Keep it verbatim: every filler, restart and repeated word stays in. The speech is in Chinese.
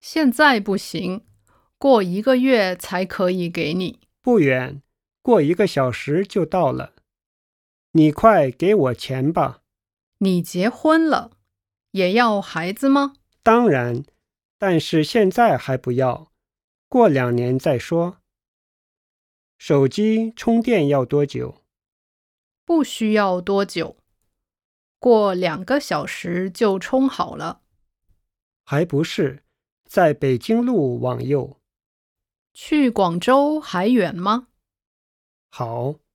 现在不行，过一个月才可以给你。 不远，过一个小时就到了。你快给我钱吧。 你结婚了，也要孩子吗？ 当然，但是现在还不要，过两年再说。手机充电要多久？ 不需要多久，过两个小时就充好了。 还不是，在北京路往右。 去广州还远吗？ 好。